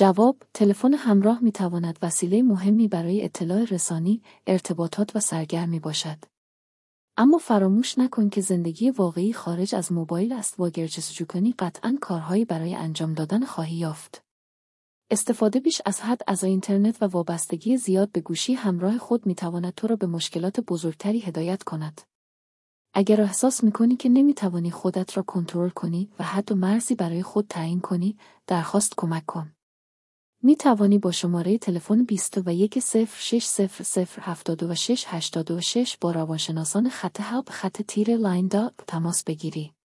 جواب: تلفن همراه می‌تواند وسیله مهمی برای اطلاع رسانی، ارتباطات و سرگرمی باشد. اما فراموش نکن که زندگی واقعی خارج از موبایل است و اگر جستجو کنی قطعاً کارهایی برای انجام دادن خواهی یافت. استفاده بیش از حد از اینترنت و وابستگی زیاد به گوشی همراه خود می‌تواند تو را به مشکلات بزرگتری هدایت کند. اگر احساس می‌کنی که نمی‌توانی خودت را کنترل کنی و حد و مرزی برای خود تعیین کنی، درخواست کمک کن. می‌توانی با شماره تلفن 21 06 00 76 86 با روانشناسان خط هلپ خط لاین تماس بگیری.